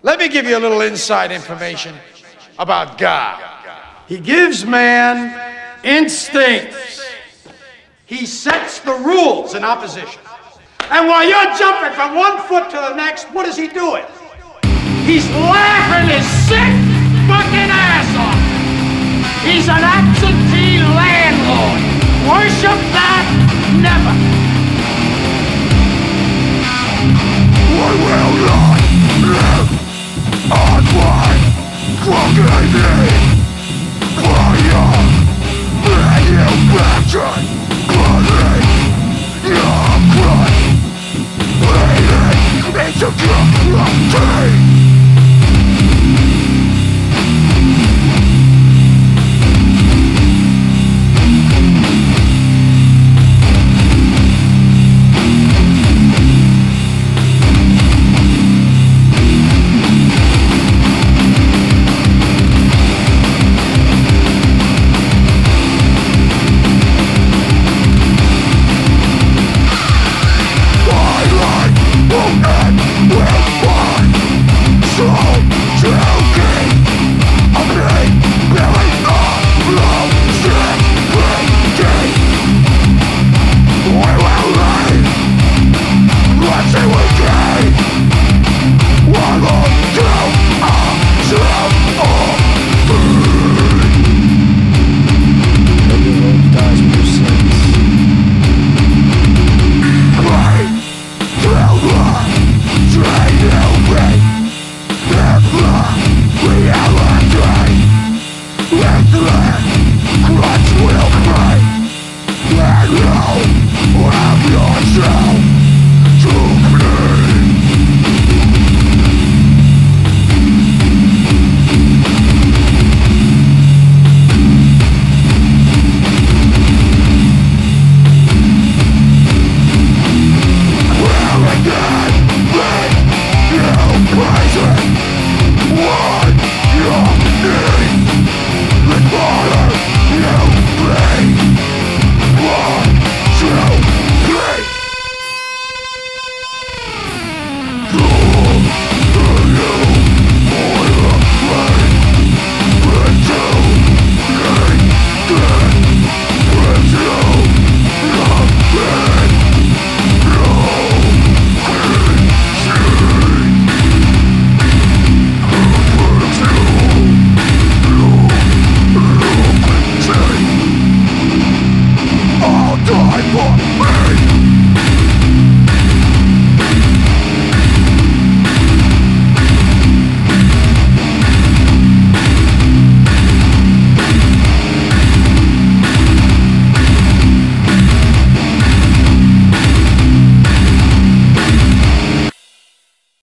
Let me give you a little inside information about God. He gives man instincts. He sets the rules in opposition. And while you're jumping from one foot to the next, what is he doing? He's laughing his sick fucking ass off. He's an absentee landlord. Worship that? Never. I will not live on my fucking knee. Fire, manufactured, bloody, your blood, bleeding into your teeth.